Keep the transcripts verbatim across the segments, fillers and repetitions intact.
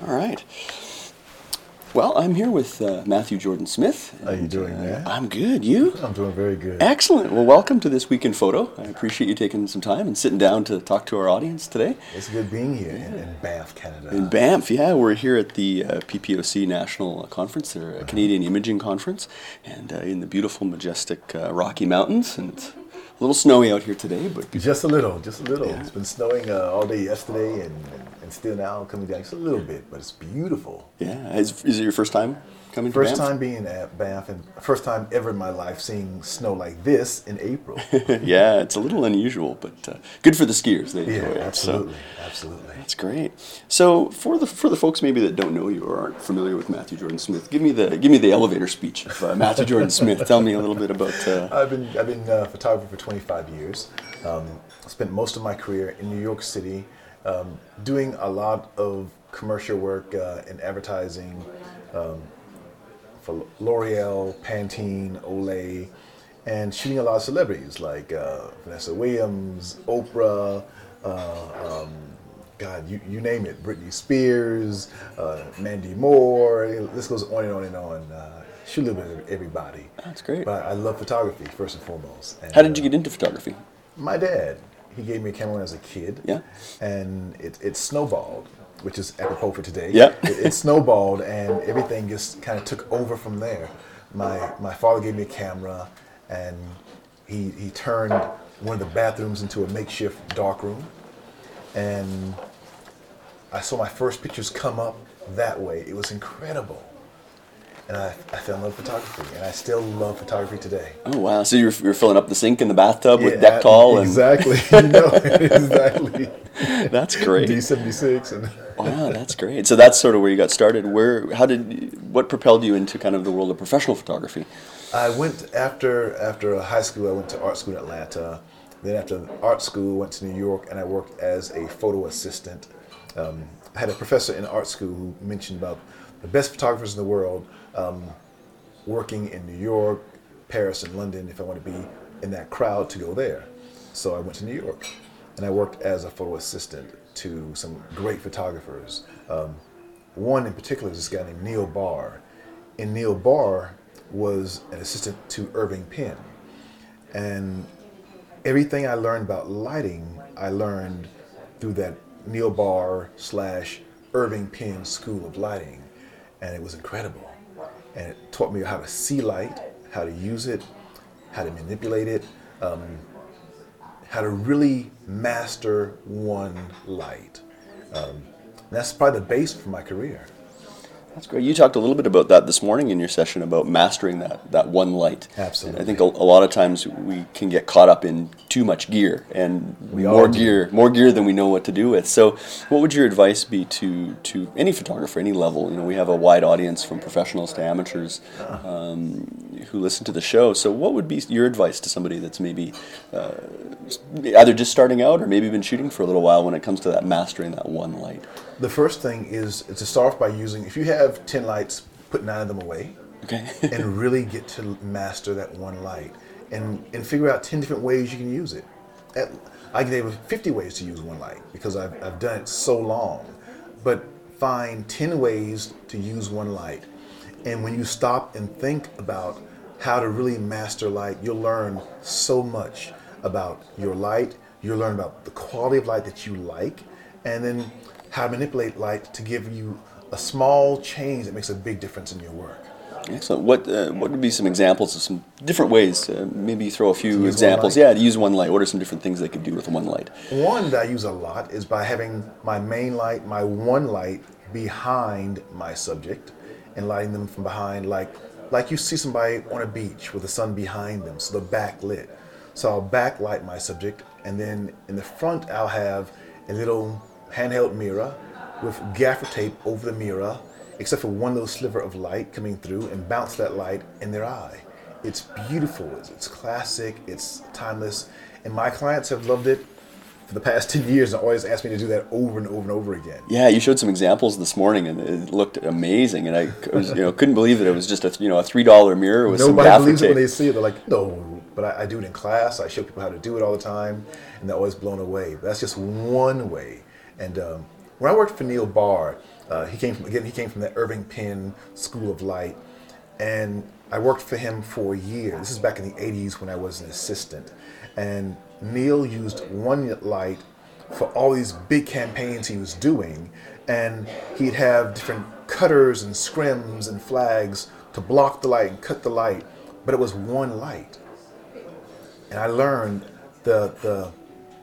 All right. Well, I'm here with uh, Matthew Jordan Smith. How you doing, uh, man? I'm good. You? I'm doing very good. Excellent. Well, welcome to This Week in Photo. I appreciate you taking some time and sitting down to talk to our audience today. It's good being here in, in Banff, Canada. In Banff, yeah. We're here at the uh, P P O C National Conference, their uh, Canadian Imaging Conference, and uh, in the beautiful, majestic uh, Rocky Mountains. And it's a little snowy out here today, but Just a little, just a little. Yeah. It's been snowing uh, all day yesterday and, and still now coming down just a little bit, but it's beautiful. yeah. Is, is it your first time coming First to Banff? time being at Banff and first time ever in my life seeing snow like this in April. Yeah, it's a little unusual, but uh, good for the skiers. They Yeah, enjoy it. So. absolutely, absolutely. That's great. So for the for the folks maybe that don't know you or aren't familiar with Matthew Jordan Smith, give me the give me the elevator speech of uh, Matthew Jordan Smith. Tell me a little bit about. Uh, I've been I've been a photographer for twenty-five years. Um, spent most of my career in New York City, um, doing a lot of commercial work uh, in advertising um, for L'Oreal, Pantene, Olay, and shooting a lot of celebrities like uh, Vanessa Williams, Oprah. Uh, um, God, you, you name it. Britney Spears, uh, Mandy Moore. This goes on and on and on. Uh, shoot a little bit of everybody. That's great. But I love photography first and foremost. And, How did you uh, get into photography? My dad. He gave me a camera when I was a kid. Yeah. And it, it snowballed, which is apropos for today. Yeah. it, it snowballed, and everything just kind of took over from there. My my father gave me a camera, and he he turned one of the bathrooms into a makeshift darkroom, and I saw my first pictures come up that way. It was incredible. And I, I fell in love with photography, and I still love photography today. Oh wow! So you're you're filling up the sink in the bathtub with Yeah, Dektol and exactly. You know, exactly. that's great. D seventy-six and Wow, that's great. So that's sort of where you got started. Where how did what propelled you into kind of the world of professional photography? I went after after high school. I went to art school in Atlanta. Then after art school, went to New York, and I worked as a photo assistant. Um, I had a professor in art school who mentioned about the best photographers in the world um, working in New York, Paris, and London. If I want to be in that crowd, to go there. So I went to New York, and I worked as a photo assistant to some great photographers. Um, one in particular is this guy named Neil Barr. And Neil Barr was an assistant to Irving Penn. And everything I learned about lighting, I learned through that Neil Barr slash Irving Penn School of Lighting. And it was incredible. And it taught me how to see light, how to use it, how to manipulate it, um, how to really master one light. Um, that's probably the base for my career. That's great. You talked a little bit about that this morning in your session about mastering that, that one light. Absolutely. And I think a, a lot of times we can get caught up in too much gear and We more all do. gear, more gear than we know what to do with. So, what would your advice be to to any photographer, any level? You know, we have a wide audience from professionals to amateurs um, who listen to the show. So, what would be your advice to somebody that's maybe uh, either just starting out or maybe been shooting for a little while when it comes to that mastering that one light? The first thing is to start off by using, if you have ten lights, put nine of them away. Okay. And really get to master that one light and, and figure out ten different ways you can use it. At, I can have fifty ways to use one light because I've, I've done it so long. But find ten ways to use one light. And when you stop and think about how to really master light, you'll learn so much about your light. You'll learn about the quality of light that you like, and then how to manipulate light to give you a small change that makes a big difference in your work. Excellent. What uh, what would be some examples of some different ways? Uh, maybe throw a few use one examples. light? Yeah, to use one light. What are some different things they could do with one light? One that I use a lot is by having my main light, my one light, behind my subject and lighting them from behind, like like you see somebody on a beach with the sun behind them, so they're backlit. So I'll backlight my subject, and then in the front I'll have a little handheld mirror with gaffer tape over the mirror, except for one little sliver of light coming through, and bounce that light in their eye. It's beautiful, it's, it's classic, it's timeless, and my clients have loved it for the past ten years and always asked me to do that over and over and over again. Yeah, you showed some examples this morning, and it looked amazing. And I was, you know, couldn't believe that it was just a you know a three dollar mirror with some Nobody gaffer believes it tape. when they see it. They're like, no, but I, I do it in class. I show people how to do it all the time, and they're always blown away. But that's just one way. And um, when I worked for Neil Barr, uh, he came from, again, he came from the Irving Penn School of Light, and I worked for him for a year. This is back in the eighties when I was an assistant. And Neil used one light for all these big campaigns he was doing, and he'd have different cutters and scrims and flags to block the light and cut the light, but it was one light. And I learned the, the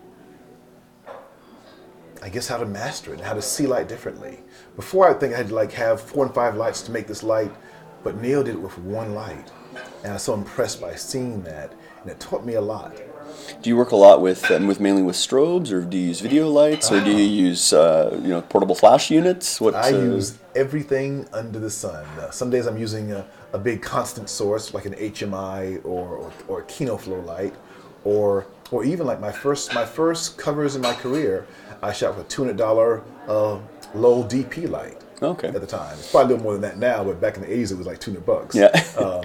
I guess how to master it and how to see light differently. Before I think I had to like have four and five lights to make this light, but Neil did it with one light. And I was so impressed by seeing that, and it taught me a lot. Do you work a lot with um, with mainly with strobes, or do you use video lights, or do you use uh, you know portable flash units? What I uh, use everything under the sun. Uh, some days I'm using a, a big constant source like an H M I or or, or a KinoFlow light, or or even like my first my first covers in my career, I shot with a two hundred dollar uh, low D P light. Okay. At the time, it's probably a little more than that now, but back in the eighties it was like two hundred bucks. Yeah. uh,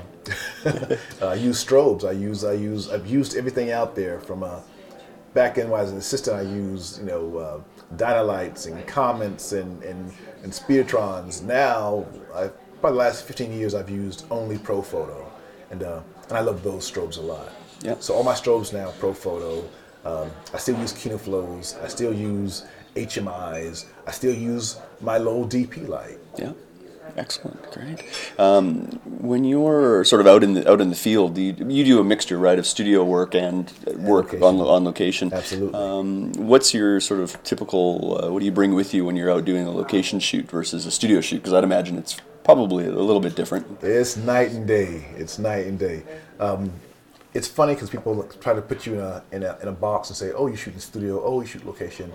I use strobes. I use I use I've used everything out there from uh, back in when I was an assistant. I used you know uh, Dynalights and Comets and and and Speedtrons. Now, I probably the last fifteen years I've used only ProPhoto, and uh, and I love those strobes a lot. Yeah. So all my strobes now ProPhoto. Um, I still use KinoFlows. I still use H M Is. I still use my low D P light. Yeah, excellent, great. Um, when you're sort of out in the out in the field, do you, you do a mixture, right, of studio work and work location. on on location. Absolutely. Um, what's your sort of typical? Uh, what do you bring with you when you're out doing a location shoot versus a studio shoot? Because I'd imagine it's probably a little bit different. It's night and day. It's night and day. Um, it's funny because people try to put you in a, in a in a box and say, "Oh, you shoot in studio. Oh, you shoot location."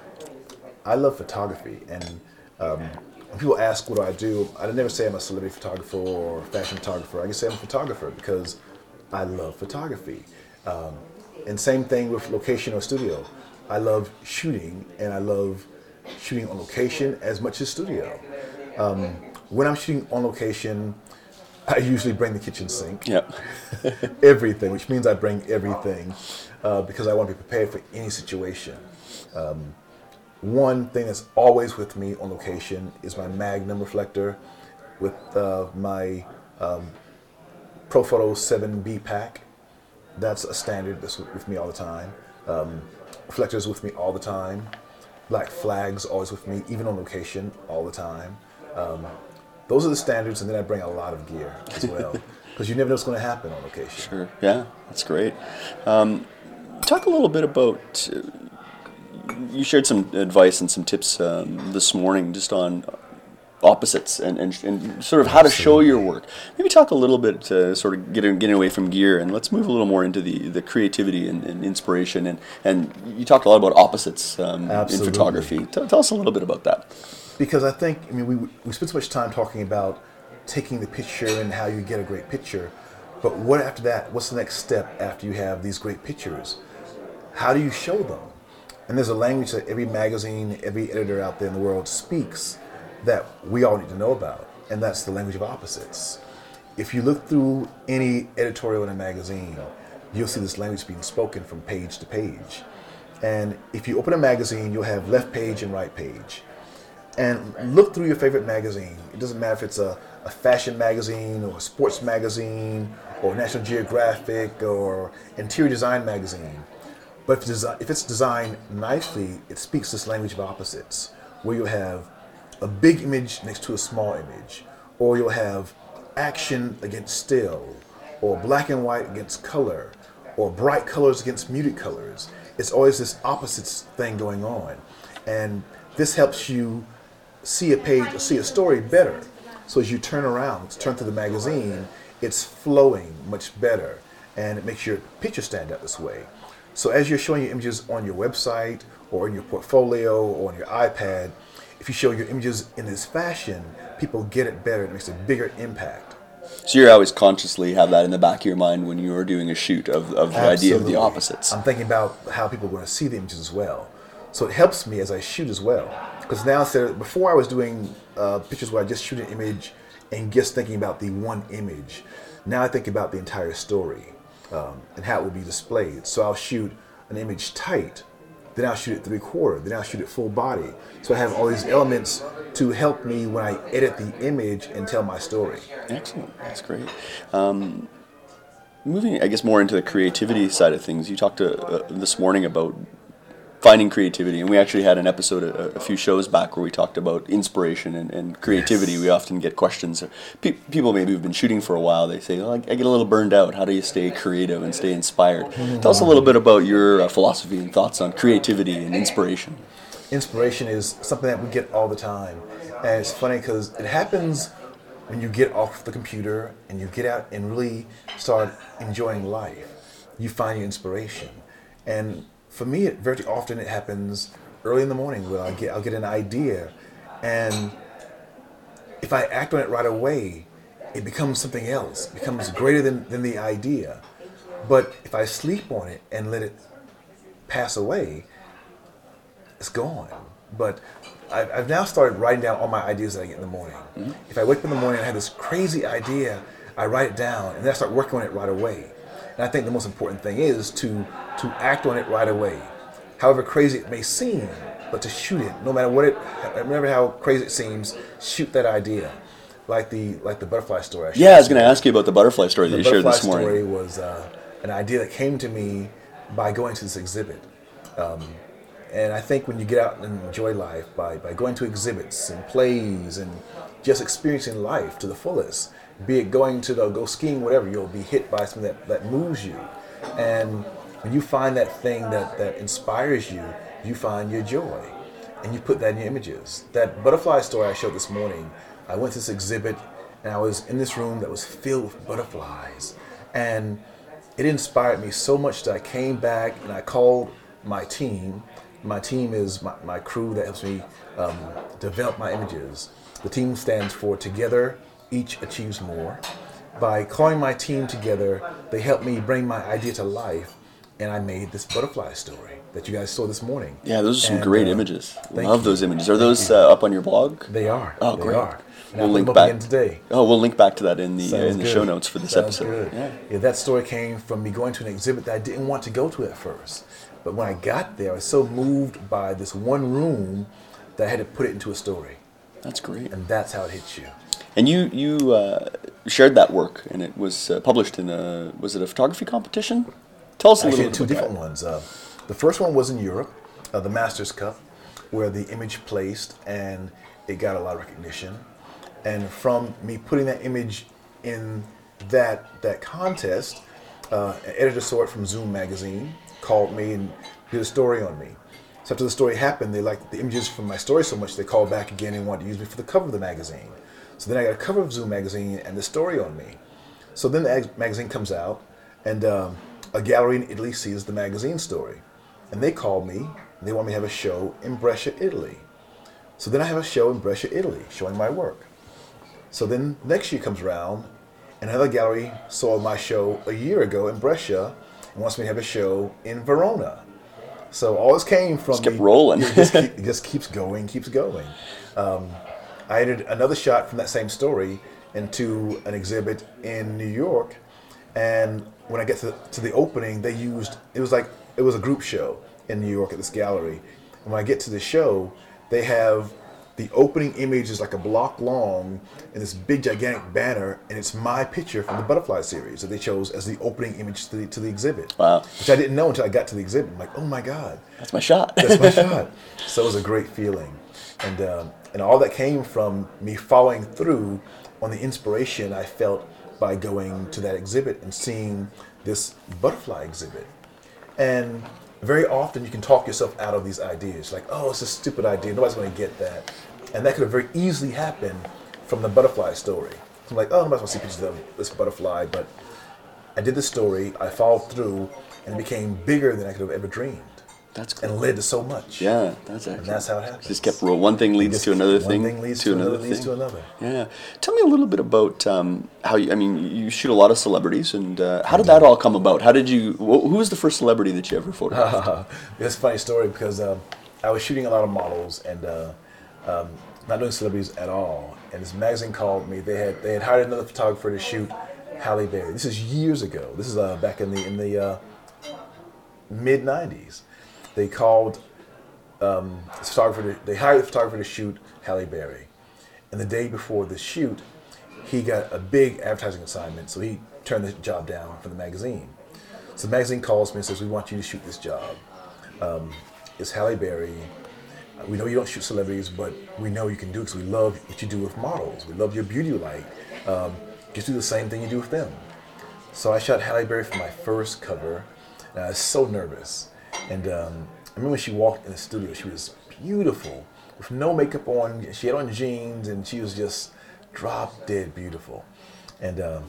I love photography, and um, when people ask what do I do, I never say I'm a celebrity photographer or fashion photographer. I can say I'm a photographer because I love photography. Um, and same thing with location or studio. I love shooting, and I love shooting on location as much as studio. Um, when I'm shooting on location, I usually bring the kitchen sink. Yeah. Everything, which means I bring everything uh, because I want to be prepared for any situation. Um, One thing that's always with me on location is my Magnum reflector with uh, my um, ProPhoto seven B pack. That's a standard that's with me all the time. Um, reflectors with me all the time. Black flags always with me, even on location, all the time. Um, those are the standards, and then I bring a lot of gear as well because you never know what's going to happen on location. Sure. Yeah, that's great. Um, talk a little bit about. Uh, You shared some advice and some tips um, this morning just on opposites and, and, and sort of how to show your work. Maybe talk a little bit, uh, sort of getting, getting away from gear, and let's move a little more into the, the creativity and, and inspiration. And, and you talked a lot about opposites um, in photography. Tell, tell us a little bit about that. Because I think, I mean, we, we spend so much time talking about taking the picture and how you get a great picture, but what after that, what's the next step after you have these great pictures? How do you show them? And there's a language that every magazine, every editor out there in the world speaks that we all need to know about, and that's the language of opposites. If you look through any editorial in a magazine, you'll see this language being spoken from page to page. And if you open a magazine, you'll have left page and right page. And look through your favorite magazine. It doesn't matter if it's a, a fashion magazine or a sports magazine or National Geographic or interior design magazine. But if it's designed nicely, it speaks this language of opposites, where you have a big image next to a small image, or you'll have action against still, or black and white against color, or bright colors against muted colors. It's always this opposites thing going on. And this helps you see a page, or see a story better. So as you turn around, turn through the magazine, it's flowing much better, and it makes your picture stand out this way. So as you're showing your images on your website or in your portfolio or on your iPad, if you show your images in this fashion, people get it better. It makes a bigger impact. So you always consciously have that in the back of your mind when you're doing a shoot of, of the idea of the opposites. I'm thinking about how people are going to see the images as well. So it helps me as I shoot as well. Because now, instead of, before I was doing uh, pictures where I just shoot an image and just thinking about the one image. Now I think about the entire story. Um, and how it will be displayed. So I'll shoot an image tight, then I'll shoot it three quarter, then I'll shoot it full body. So I have all these elements to help me when I edit the image and tell my story. Excellent. That's great. Um, moving, I guess, more into the creativity side of things, you talked to, uh, this morning about finding creativity, and we actually had an episode a, a few shows back where we talked about inspiration and, and creativity. Yes. We often get questions. Pe- people maybe who've been shooting for a while, they say, oh, I get a little burned out. How do you stay creative and stay inspired? Mm-hmm. Tell us a little bit about your uh, philosophy and thoughts on creativity and inspiration. Inspiration is something that we get all the time. And it's funny because it happens when you get off the computer and you get out and really start enjoying life. You find your inspiration. And for me, it very often it happens early in the morning where I'll get, I'll get an idea, and if I act on it right away, it becomes something else. It becomes greater than, than the idea. But if I sleep on it and let it pass away, it's gone. But I've, I've now started writing down all my ideas that I get in the morning. Mm-hmm. If I wake up in the morning and I have this crazy idea, I write it down, and then I start working on it right away. And I think the most important thing is to to act on it right away. However crazy it may seem, but to shoot it, no matter what it, no matter how crazy it seems, shoot that idea. Like the like the butterfly story. I yeah, I was going to ask you about the butterfly story that you shared this morning. The butterfly story was uh, an idea that came to me by going to this exhibit. Um, and I think when you get out and enjoy life by, by going to exhibits and plays and just experiencing life to the fullest, be it going to the, go skiing, whatever, you'll be hit by something that, that moves you. And when you find that thing that, that inspires you, you find your joy. And you put that in your images. That butterfly story I showed this morning, I went to this exhibit and I was in this room that was filled with butterflies. And it inspired me so much that I came back and I called my team. My team is my, my crew that helps me um, develop my images. The team stands for Together Each Achieves More. By calling my team together, they helped me bring my idea to life, and I made this butterfly story that you guys saw this morning. Yeah, those are some and, great uh, images. Love you. those images. Are those uh, up on your blog? They are. Oh, they great. Are. We'll I'll link put them back up again today. Oh, we'll link back to that in the uh, in the good. show notes for this Sounds episode. Good. Yeah. yeah, that story came from me going to an exhibit that I didn't want to go to at first, but when I got there, I was so moved by this one room that I had to put it into a story. That's great. And that's how it hits you. And you you uh, shared that work, and it was uh, published in a, was it a photography competition? Tell us a Actually, little bit two about different that. ones. Uh, the first one was in Europe, uh, the Masters Cup, where the image placed, and it got a lot of recognition. And from me putting that image in that that contest, uh, an editor saw it from Zoom magazine, called me and did a story on me. So after the story happened, they liked the images from my story so much they called back again and wanted to use me for the cover of the magazine. So then I got a cover of Zoom magazine and the story on me. So then the ag- magazine comes out, and um, a gallery in Italy sees the magazine story. And they called me, and they want me to have a show in Brescia, Italy. So then I have a show in Brescia, Italy, showing my work. So then next year comes around, and another gallery saw my show a year ago in Brescia and wants me to have a show in Verona. So all this came from Just kept me, rolling. It just, keep, it just keeps going, keeps going. Um, I edited another shot from that same story into an exhibit in New York, and when I get to, to the opening, they used, it was like, it was a group show in New York at this gallery. And when I get to the show, they have the opening image is like a block long in this big gigantic banner, and it's my picture from the Butterfly series that they chose as the opening image to the, to the exhibit. Wow. Which I didn't know until I got to the exhibit. I'm like, oh my God. That's my shot. That's my shot. So it was a great feeling. And, um, and all that came from me following through on the inspiration I felt by going to that exhibit and seeing this butterfly exhibit. And very often you can talk yourself out of these ideas. Like, oh, it's a stupid idea. Nobody's going to get that. And that could have very easily happened from the butterfly story. So I'm like, oh, nobody's going to see pictures of this butterfly. But I did the story, I followed through, and it became bigger than I could have ever dreamed. That's cool. And led to so much. Yeah, that's excellent. And that's how it happens. Just kept rolling. One thing leads Just to another one thing. thing leads to to another another, leads thing. to another. Yeah. Tell me a little bit about um, how you, I mean, you shoot a lot of celebrities, and uh, how did that all come about? How did you, wh- who was the first celebrity that you ever photographed? It's a funny story because um, I was shooting a lot of models and uh, um, not doing celebrities at all. And this magazine called me. They had they had hired another photographer to shoot Halle Berry. This is years ago. This is uh, back in the in the uh, mid nineties. They called um, the photographer. To, they hired the photographer to shoot Halle Berry, and the day before the shoot, he got a big advertising assignment, so he turned the job down for the magazine. So the magazine calls me and says, "We want you to shoot this job. Um, it's Halle Berry. We know you don't shoot celebrities, but we know you can do it because we love what you do with models. We love your beauty light. Um, just do the same thing you do with them." So I shot Halle Berry for my first cover, and I was so nervous. And um, I remember when she walked in the studio, she was beautiful, with no makeup on. She had on jeans, and she was just drop dead beautiful. And um,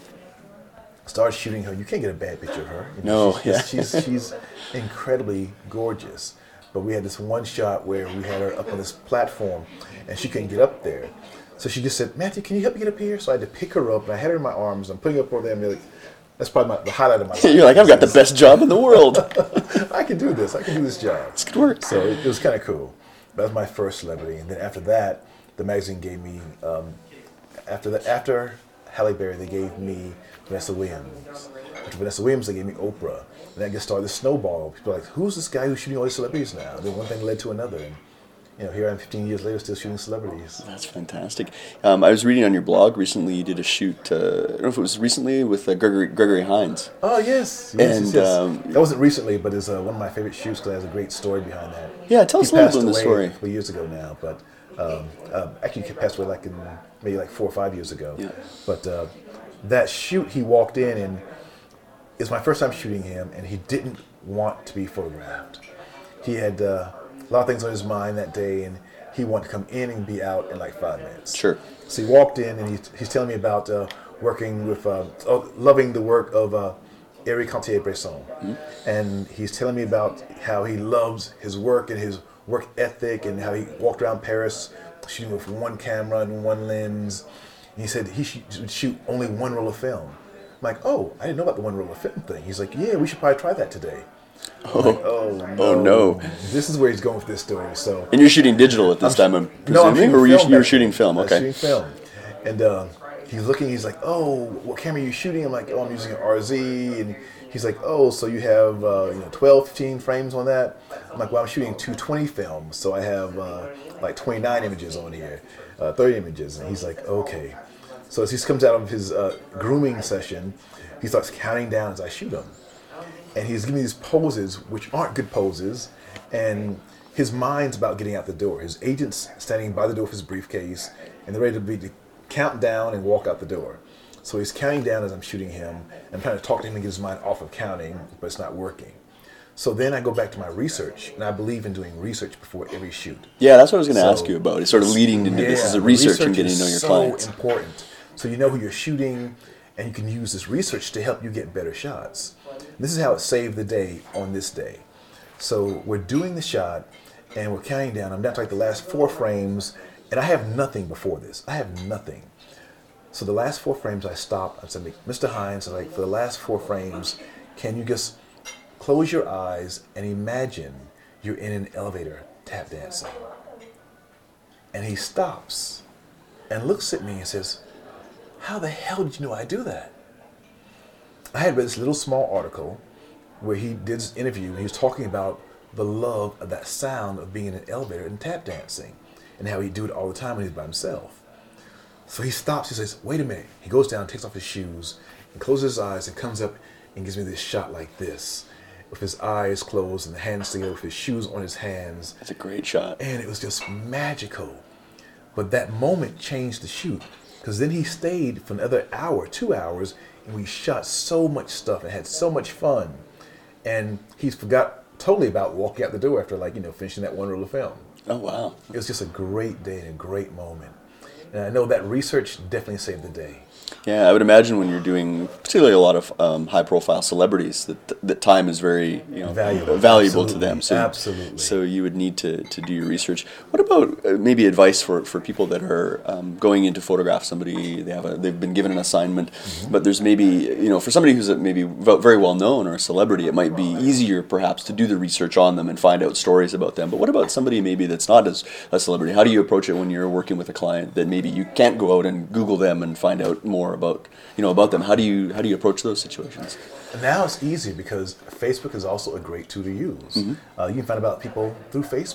started shooting her. You can't get a bad picture of her. You know, No, she's, yeah. she's, she's incredibly gorgeous. But we had this one shot where we had her up on this platform, and she couldn't get up there. So she just said, "Matthew, can you help me get up here?" So I had to pick her up, and I had her in my arms. I'm putting her up over there, and like, that's probably my, the highlight of my life. You're like, I've got the best job in the world. I can do this. I can do this job. It's good work. So it, it was kind of cool. That was my first celebrity, and then after that, the magazine gave me. Um, after the, after Halle Berry, they gave me Vanessa Williams. After Vanessa Williams, they gave me Oprah. And that just started the snowball. People were like, "Who's this guy who's shooting all these celebrities now?" And then one thing led to another, and you know, here I am, fifteen years later, still shooting celebrities. That's fantastic. Um, I was reading on your blog recently. You did a shoot. Uh, I don't know if it was recently with uh, Gregory Gregory Hines. Oh yes, yes, And, yes, yes. um, That wasn't recently, but it's uh, one of my favorite shoots because it has a great story behind that. Yeah, tell us He a little passed bit of the away story. a couple years ago now, but um, um, actually he passed away like in maybe like four or five years ago. Yeah. But uh, that shoot, he walked in, and it's my first time shooting him, and he didn't want to be photographed. He had uh, a lot of things on his mind that day, and he wanted to come in and be out in like five minutes. Sure. So he walked in, and he's, he's telling me about uh, working with, uh, oh, loving the work of uh, Eric Cartier-Bresson. Mm-hmm. And he's telling me about how he loves his work and his work ethic, and how he walked around Paris shooting with one camera and one lens. And he said he should shoot only one roll of film. I'm like, "Oh, I didn't know about the one roll of film thing." He's like, "Yeah, we should probably try that today." Oh, Like, oh, no. oh no! This is where he's going with this story. So And you're shooting digital at this time, I'm presuming, no, I'm shooting or were you, film you were back shooting then. film? I was Okay. shooting film. And uh, he's looking, he's like, "Oh, what camera are you shooting?" I'm like, "Oh, I'm using an R Z." And he's like, "Oh, so you have uh, you know, twelve, fifteen frames on that?" I'm like, "Well, I'm shooting two twenty films, so I have uh, like twenty-nine images on here, uh, thirty images." And he's like, "Okay." So as he comes out of his uh, grooming session, he starts counting down as I shoot him. And he's giving me these poses, which aren't good poses, and his mind's about getting out the door. His agent's standing by the door with his briefcase, and they're ready to, be, to count down and walk out the door. So he's counting down as I'm shooting him. I'm trying to talk to him and get his mind off of counting, but it's not working. So then I go back to my research, and I believe in doing research before every shoot. Yeah, that's what I was going to So- ask you about. It's sort of leading into this is a research, and getting to know your is clients. so important. So you know who you're shooting, and you can use this research to help you get better shots. This is how it saved the day on this day. So we're doing the shot, and we're counting down. I'm down to like the last four frames, and I have nothing before this. I have nothing. So the last four frames, I stop. I said, "Mister Hines, I'm like, for the last four frames, can you just close your eyes and imagine you're in an elevator tap dancing?" And he stops and looks at me and says, "How the hell did you know I do that?" I had read this little small article where he did this interview, and he was talking about the love of that sound of being in an elevator and tap dancing, and how he'd do it all the time when he's by himself. So he stops, he says, "Wait a minute." He goes down, takes off his shoes, and closes his eyes, and comes up and gives me this shot like this, with his eyes closed and the hands together, with his shoes on his hands. That's a great shot. And it was just magical. But that moment changed the shoot, because then he stayed for another hour, two hours, and we shot so much stuff and had so much fun. And he forgot totally about walking out the door after, like, you know, finishing that one roll of film. Oh, wow. It was just a great day and a great moment. And I know that research definitely saved the day. Yeah, I would imagine when you're doing particularly a lot of um, high-profile celebrities, that that time is very you know Valuable. valuable to Absolutely. them. So, Absolutely. So you would need to, to do your research. What about uh, maybe advice for, for people that are um, going in to photograph somebody? They have a they've been given an assignment, mm-hmm. but there's maybe you know for somebody who's a, maybe very well known or a celebrity, it might be easier perhaps to do the research on them and find out stories about them. But what about somebody maybe that's not as a celebrity? How do you approach it when you're working with a client that maybe you can't go out and Google them and find out more about you know about them? How do you how do you approach those situations? Now it's easy because Facebook is also a great tool to use. Mm-hmm. Uh, you can find out about people through Facebook. If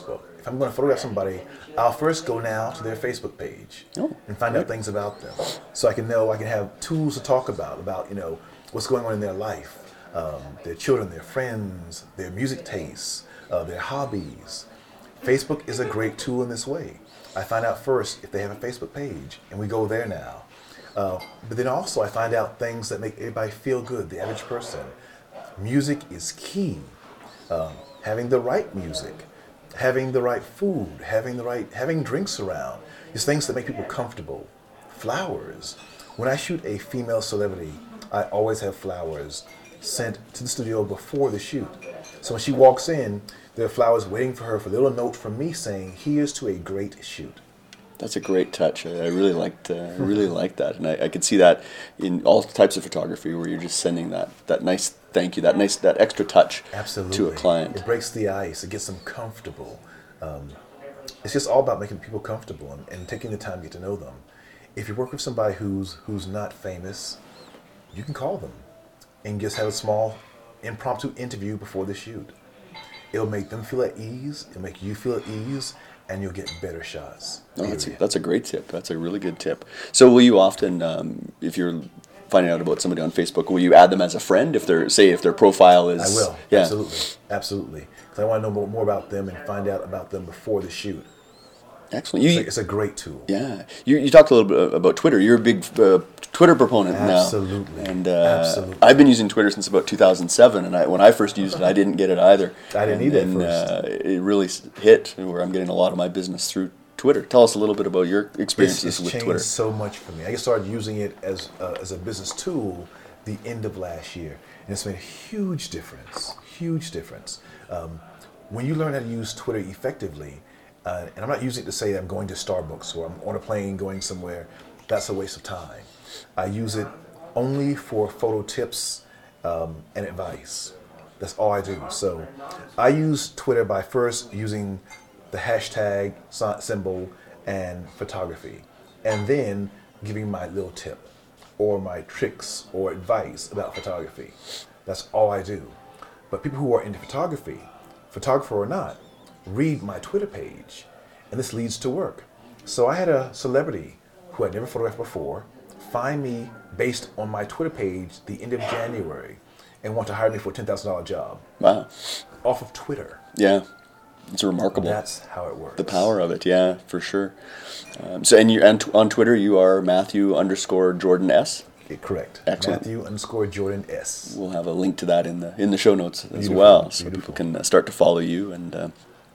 if I'm going to photograph somebody, I'll first go now to their Facebook page Oh, and find out things about them, so I can know, I can have tools to talk about, about, you know, what's going on in their life, um, their children, their friends, their music tastes, uh, their hobbies. Facebook is a great tool in this way. I find out first if they have a Facebook page, and we go there now. Uh, but then also I find out things that make everybody feel good, the average person. Music is key. Um, having the right music, having the right food, having the right, having drinks around. It's things that make people comfortable. Flowers. When I shoot a female celebrity, I always have flowers sent to the studio before the shoot. So when she walks in, there are flowers waiting for her for a little note from me saying, "Here's to a great shoot." That's a great touch. I I really liked, uh, I really liked that, and I, I could see that in all types of photography, where you're just sending that, that nice thank you, that nice, that extra touch Absolutely. to a client. It breaks the ice. It gets them comfortable. Um, it's just all about making people comfortable and, and taking the time to get to know them. If you work with somebody who's who's not famous, you can call them and just have a small impromptu interview before the shoot. It'll make them feel at ease. It'll make you feel at ease, and you'll get better shots. No, that's a, Period. that's a great tip. That's a really good tip. So will you often, um, if you're finding out about somebody on Facebook, will you add them as a friend if they're, say, if their profile is? I will. Yeah. Absolutely. Absolutely. Because I want to know more, more about them and find out about them before the shoot. Excellent. It's You, a, it's a great tool. yeah. You, you talked a little bit about Twitter. You're a big uh, Twitter proponent now. Absolutely. And uh, Absolutely. I've been using Twitter since about two thousand seven, and I, when I first used it, I didn't get it either. I didn't and, either at and, first. Uh, it really s- hit where I'm getting a lot of my business through Twitter. Tell us a little bit about your It's, experiences it's with changed Twitter. so much for me. I started using it as uh, as a business tool the end of last year, and it's made a huge difference. Huge difference. Um, when you learn how to use Twitter effectively, uh, and I'm not using it to say that I'm going to Starbucks or I'm on a plane going somewhere. That's a waste of time. I use it only for photo tips um, and advice. That's all I do. So I use Twitter by first using the hashtag sy- symbol and photography, and then giving my little tip or my tricks or advice about photography. That's all I do. But people who are into photography, photographer or not, read my Twitter page, and this leads to work. So I had a celebrity who I'd never photographed before find me based on my Twitter page the end of January and want to hire me for a ten thousand dollars job Wow. off of Twitter. Yeah. It's remarkable. That's how it works. The power of it, yeah, for sure. Um, so, and you and t- on Twitter, you are Matthew underscore Jordan S. Okay, correct. Excellent. Matthew underscore Jordan S. We'll have a link to that in the in the show notes as Beautiful, well, so beautiful. people can uh, start to follow you. And uh,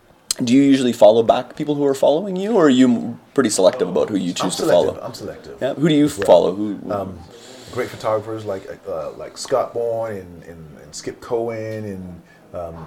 do you usually follow back people who are following you, or are you m- pretty selective about who you I'm choose to selective. follow? I'm selective. Yeah, who do you as well. follow? Who? Um, great photographers like uh, like Scott Bourne and, and, and Skip Cohen and um,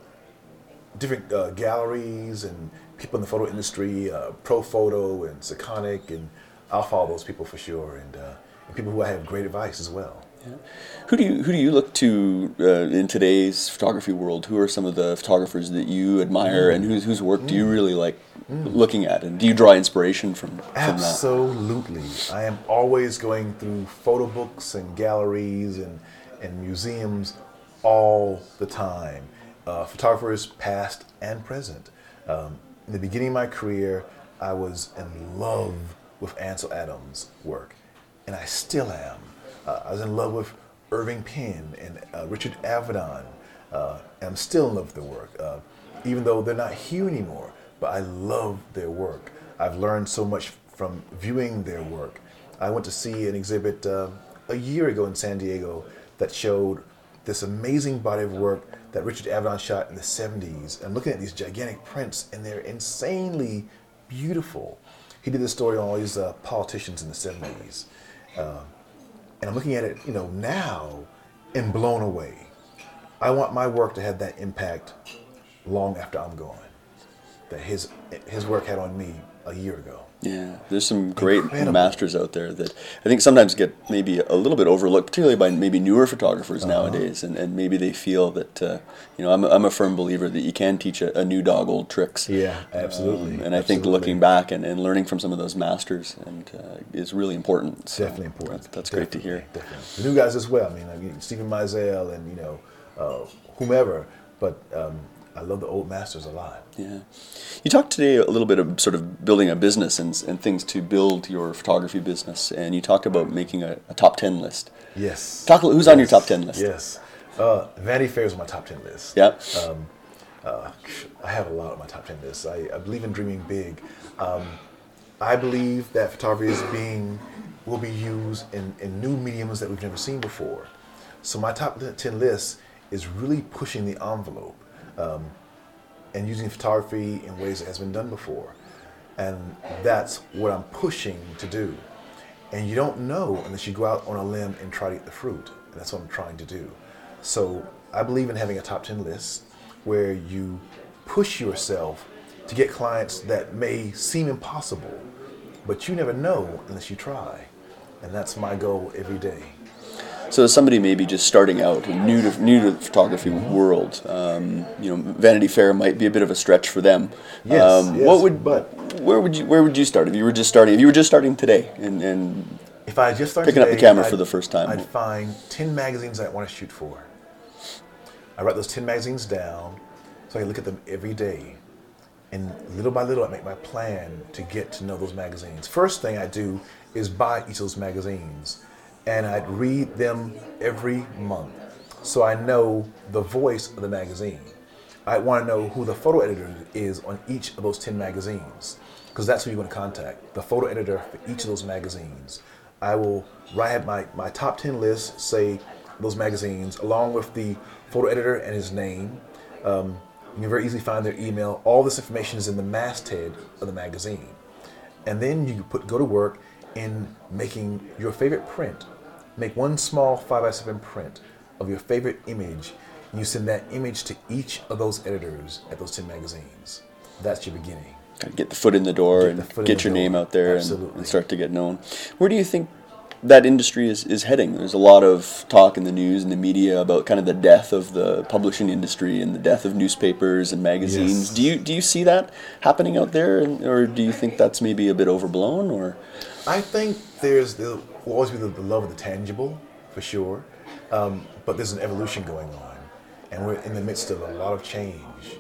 different uh, galleries and people in the photo industry, uh, Pro Photo and Sakonic, and I'll follow those people for sure, and, uh, and people who I have great advice as well. Yeah. Who do you who do you look to uh, in today's photography world? Who are some of the photographers that you admire, Mm. and whose whose work do you really like looking at? And do you draw inspiration from from that? Absolutely. I am always going through photo books and galleries and, and museums all the time. Uh, photographers past and present. Um, in the beginning of my career, I was in love with Ansel Adams' work, and I still am. Uh, I was in love with Irving Penn and uh, Richard Avedon, uh, and I'm still in love with their work, uh, even though they're not here anymore. But I love their work. I've learned so much from viewing their work. I went to see an exhibit uh, a year ago in San Diego that showed this amazing body of work that Richard Avedon shot in the seventies. And looking at these gigantic prints, and they're insanely beautiful. He did this story on all these uh, politicians in the seventies. Uh, and I'm looking at it, you know, now and blown away. I want my work to have that impact long after I'm gone that his his work had on me a year ago. Yeah, there's some great Incredible. masters out there that I think sometimes get maybe a little bit overlooked, particularly by maybe newer photographers Uh-huh. nowadays, and, and maybe they feel that, uh, you know, I'm a, I'm a firm believer that you can teach a, a new dog old tricks. Yeah, absolutely. Um, and I think Absolutely. looking back and, and learning from some of those masters and uh, is really important. So Definitely important. That's, that's great to hear. Definitely, definitely. The new guys as well. I mean, I mean Stephen Meisel and you know uh, whomever. But um, I love the old masters a lot. Yeah. You talked today a little bit of sort of building a business and, and things to build your photography business, and you talked about making a, a top ten list. Yes. Talk. Who's yes. on your top ten list? Yes. Uh, Vanity Fair is on my top ten list. Yeah. Um, uh, I have a lot on my top ten list. I, I believe in dreaming big. Um, I believe that photography is being, will be used in, in new mediums that we've never seen before. So my top ten list is really pushing the envelope. Um, and using photography in ways that has been done before. And that's what I'm pushing to do. And you don't know unless you go out on a limb and try to get the fruit. And that's what I'm trying to do. So I believe in having a top ten list where you push yourself to get clients that may seem impossible, but you never know unless you try. And that's my goal every day. So as somebody maybe just starting out, new to new to the photography world, um, you know, Vanity Fair might be a bit of a stretch for them. Yes, um, yes, what would, but where would you where would you start if you were just starting? If you were just starting today and, and if I just started picking today, up the camera I'd, for the first time, I'd find ten magazines I want to shoot for. I write those ten magazines down so I can look at them every day. And little by little, I make my plan to get to know those magazines. First thing I do is buy each of those magazines. And I'd read them every month so I know the voice of the magazine. I want to know who the photo editor is on each of those ten magazines, because that's who you're going to contact, the photo editor for each of those magazines. I will write my, my top ten list, say those magazines, along with the photo editor and his name. Um, you can very easily find their email. All this information is in the masthead of the magazine. And then you put go to work in making your favorite print. Make one small five by seven print of your favorite image, and you send that image to each of those editors at those ten magazines. That's your beginning. Get the foot in the door Get and the foot in get the your door. name out there and, Absolutely. and start to get known. Where do you think that industry is, is heading? There's a lot of talk in the news and the media about kind of the death of the publishing industry and the death of newspapers and magazines. Yes. Do you do you see that happening out there, and, or do you think that's maybe a bit overblown? Or I think there's there will always be the, the love of the tangible, for sure, um, but there's an evolution going on, and we're in the midst of a lot of change.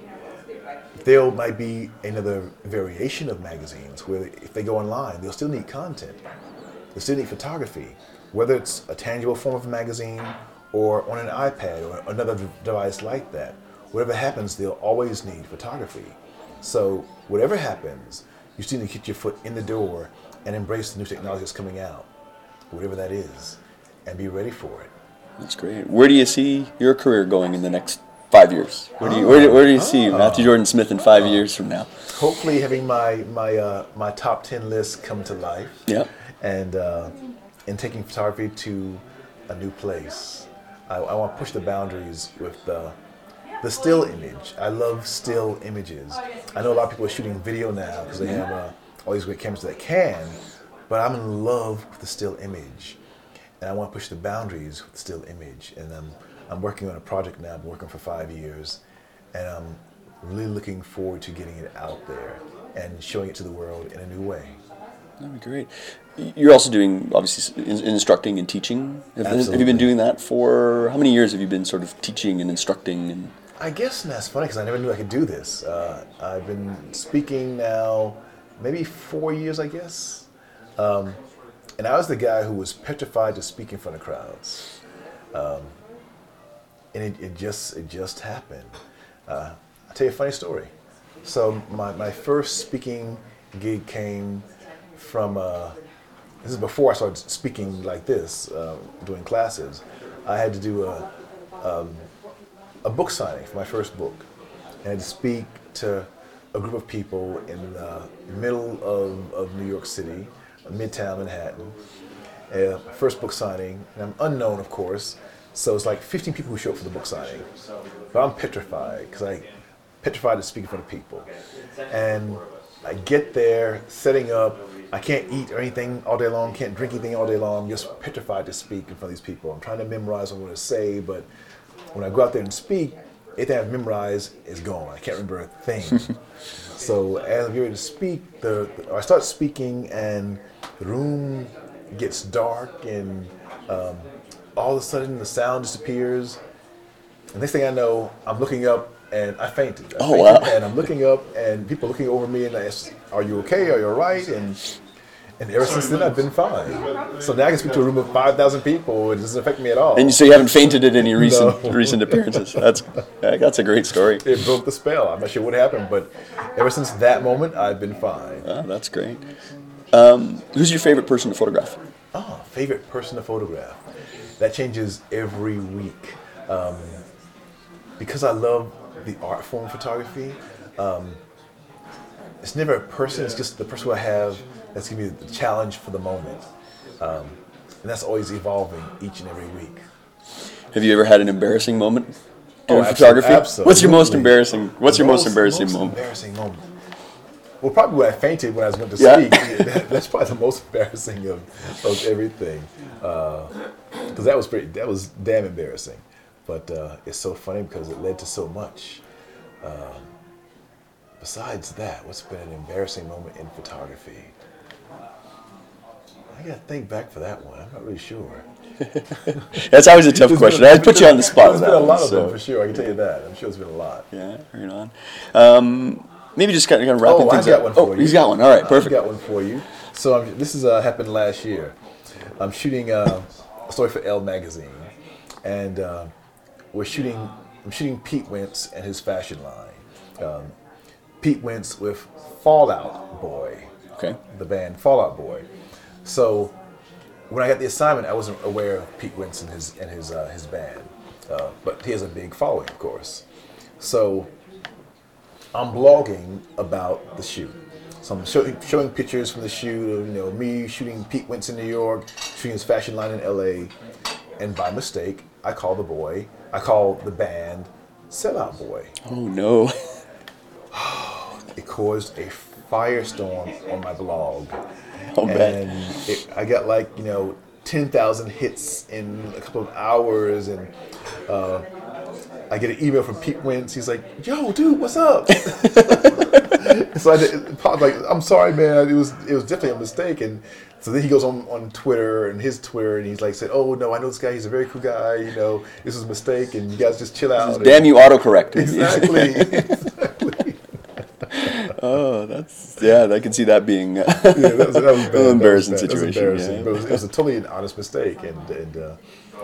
There might be another variation of magazines where if they go online, they'll still need content. They still need photography, whether it's a tangible form of a magazine or on an iPad or another device like that. Whatever happens, they'll always need photography. So whatever happens, you still need to get your foot in the door and embrace the new technology that's coming out, whatever that is, and be ready for it. that's great. Where do you see your career going in the next five years? Where do you where do, where do you see Oh. Matthew Jordan Smith in five years from now? Hopefully having my my uh, my top ten list come to life. Yeah. And uh, and taking photography to a new place. I, I want to push the boundaries with the the still image. I love still images. I know a lot of people are shooting video now because they have uh, all these great cameras that can, but I'm in love with the still image, and I want to push the boundaries with the still image. And I'm I'm working on a project now. I've been working for five years, and I'm really looking forward to getting it out there and showing it to the world in a new way. That'd be great. You're also doing, obviously, in- instructing and teaching. Have, have you Absolutely. been doing that for, how many years have you been sort of teaching and instructing? And I guess that's funny because I never knew I could do this. Uh, I've been speaking now maybe four years, I guess. Um, and I was the guy who was petrified to speak in front of crowds. Um, and it, it just it just happened. Uh, I'll tell you a funny story. So my, my first speaking gig came from, uh, this is before I started speaking like this, uh, doing classes. I had to do a, um, a book signing for my first book. And I had to speak to a group of people in the middle of, of New York City, Midtown Manhattan. Uh, first book signing, and I'm unknown, of course, so it's like fifteen people who show up for the book signing. But I'm petrified, because I petrified to speak in front of people. And I get there, setting up, I can't eat or anything all day long, can't drink anything all day long, just petrified to speak in front of these people. I'm trying to memorize what I'm going to say, but when I go out there and speak, everything I've memorized is gone. I can't remember a thing. So as I'm getting ready to speak, the, the, I start speaking and the room gets dark and um, all of a sudden the sound disappears. And next thing I know, I'm looking up and I fainted. I Oh, fainted, wow. And I'm looking up, and people looking over me, and I ask, "Are you okay? Are you all right?" And and ever since then, I've been fine. So now I can speak to a room of five thousand people. It doesn't affect me at all. And you say you haven't fainted at any recent No. recent appearances. That's yeah, that's a great story. It broke the spell. I'm not sure what happened, but ever since that moment, I've been fine. Oh, that's great. Um, who's your favorite person to photograph? Oh, favorite person to photograph. That changes every week. Um, because I love the art form photography, um, it's never a person, it's just the person who I have that's giving me the challenge for the moment. Um, and that's always evolving each and every week. Have you ever had an embarrassing moment doing Oh, abso- photography? absolutely. What's your most embarrassing? What's your most, Most- embarrassing most moment? embarrassing moment. Well, probably when I fainted when I was going to Yeah. speak. That- That's probably the most embarrassing of, of everything. Because that was pretty. That was damn embarrassing. But uh, it's so funny because it led to so much. Um, besides that, what's been an embarrassing moment in photography? I gotta think back for that one. I'm not really sure. That's always a tough There's question. been a- I'd put you on the spot. There's with been a that lot one, of them so- for sure. I can tell you that. I'm sure there's been a lot. Yeah, right on. Um, maybe just kind of, kind of wrapping Oh, things I've got up. one for oh, you. he's got one. All right, perfect. I've got one for you. So um, this is uh, happened last year. I'm shooting uh, a story for Elle magazine, and uh, we're shooting. I'm shooting Pete Wentz and his fashion line. Um, Pete Wentz with Fallout Boy, Okay. the band Fallout Boy. So when I got the assignment, I wasn't aware of Pete Wentz and his and his uh, his band, uh, but he has a big following, of course. So I'm blogging about the shoot. So I'm showing, showing pictures from the shoot of, you know, me shooting Pete Wentz in New York, shooting his fashion line in L A, and by mistake, I call the boy, I call the band Sellout Boy. Oh no. It caused a firestorm on my blog. Oh man. And it, I got like, you know, ten thousand hits in a couple of hours, and uh, I get an email from Pete Wentz. He's like, "Yo, dude, what's up?" So I did, it popped like, "I'm sorry, man. It was it was definitely a mistake." And so then he goes on, on Twitter and his Twitter, and he's like, "said Oh no, I know this guy. He's a very cool guy. You know, this was a mistake, and you guys just chill out." Damn you, autocorrect. Exactly. exactly. Oh, that's yeah. I can see that being uh, Yeah, that was, that was bad. an embarrassing that was bad. That was situation. embarrassing. Yeah. But it was, it was a totally an honest mistake, and and uh,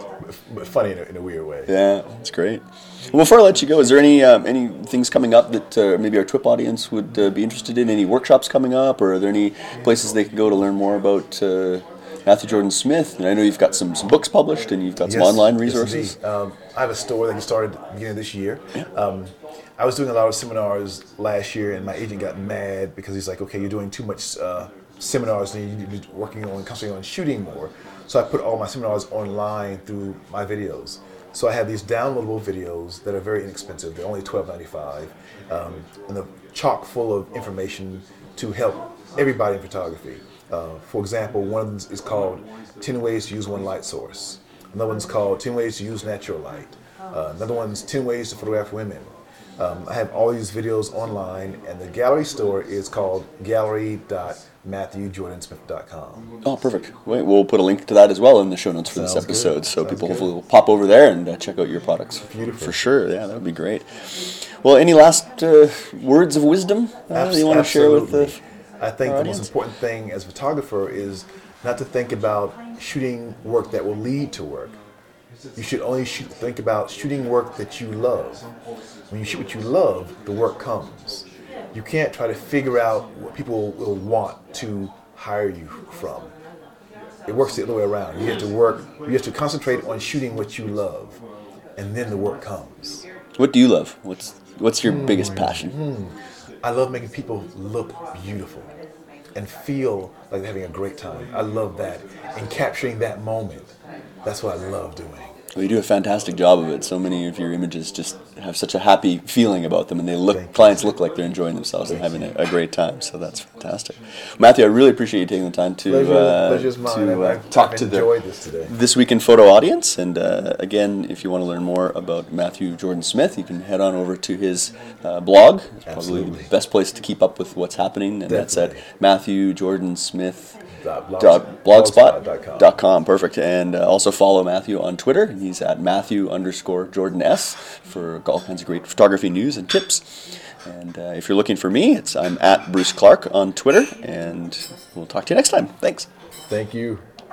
but funny in a, in a weird way. Yeah, that's great. Well, before I let you go, is there any um, any things coming up that uh, maybe our T W I P audience would uh, be interested in? Any workshops coming up, or are there any places they can go to learn more about uh, Matthew Jordan Smith? And I know you've got some, some books published, and you've got some Yes, online yes, resources. indeed. um, I have a store that I started at the beginning of this year. Um, I was doing a lot of seminars last year, and my agent got mad because he's like, "Okay, you're doing too much uh, seminars, and you need to be working on concentrating on shooting more." So I put all my seminars online through my videos. So I have these downloadable videos that are very inexpensive. They're only twelve ninety-five, um, and they're chock full of information to help everybody in photography. Uh, for example, one of them is called ten ways to use one light source. Another one's called ten ways to use natural light. Uh, another one's ten ways to photograph women. Um, I have all these videos online, and the gallery store is called gallery dot matthew jordan smith dot com. Oh, perfect. Wait, we'll put a link to that as well in the show notes for Sounds this good. episode, so Sounds people good. hopefully will pop over there and uh, check out your products. Beautiful. For sure. Yeah, that would be great. Well, any last uh, words of wisdom uh, you want to share with the? Absolutely. I think our the most audience? important thing as a photographer is not to think about shooting work that will lead to work. You should only shoot, think about shooting work that you love. When you shoot what you love, the work comes. You can't try to figure out what people will want to hire you from. It works the other way around. You have to work, you have to concentrate on shooting what you love, and then the work comes. What do you love? What's What's your biggest Hmm. passion? I love making people look beautiful and feel like they're having a great time. I love that. And capturing that moment, that's what I love doing. Well, you do a fantastic job of it. So many of your images just have such a happy feeling about them, and they look Thank you. clients look like they're enjoying themselves and having a, a great time. So that's fantastic, Matthew. I really appreciate you taking the time to Pleasure, uh, pleasure's mine. to uh, I've, talk I've to the enjoyed this today. This Week in Photo audience. And uh, again, if you want to learn more about Matthew Jordan Smith, you can head on over to his uh, blog. It's probably Absolutely. the best place to keep up with what's happening, and that's at Definitely. matthew jordan smith Dot blog- dot blogspot blogspot dot dot com. com. Perfect. And uh, also follow Matthew on Twitter. He's at Matthew underscore Jordan S for all kinds of great photography news and tips. And uh, if you're looking for me, it's I'm at Bruce Clark on Twitter. And we'll talk to you next time. Thanks. Thank you.